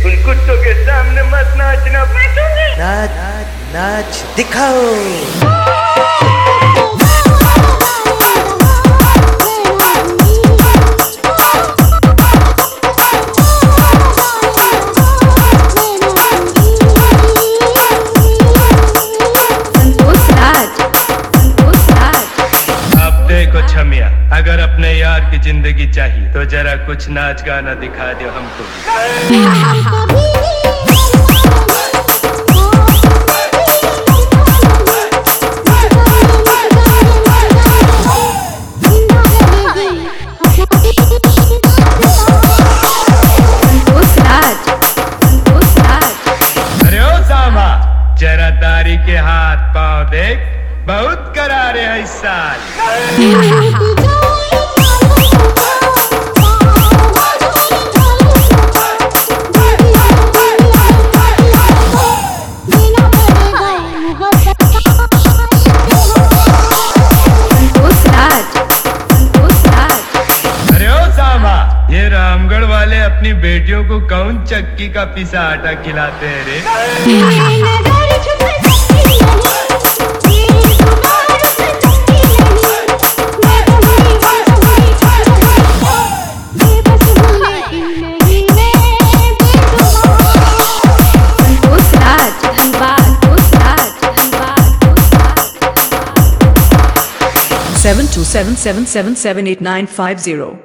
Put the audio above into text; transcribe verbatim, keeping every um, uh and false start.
उन कुत्तों के सामने मत नाचना। नाच नाच दिखाओ। छमिया, अगर अपने यार की जिंदगी चाहिए तो जरा कुछ नाच गाना दिखा दो हमको। अरे ओ सामा, जरा तारी के हाथ पाँव देख, बहुत करारे है इस साल। अरे ओ सामा, ये रामगढ़ वाले अपनी बेटियों को कौन चक्की का पिसा आटा खिलाते हैं रे? seven two seven seven seven seven eight nine five zero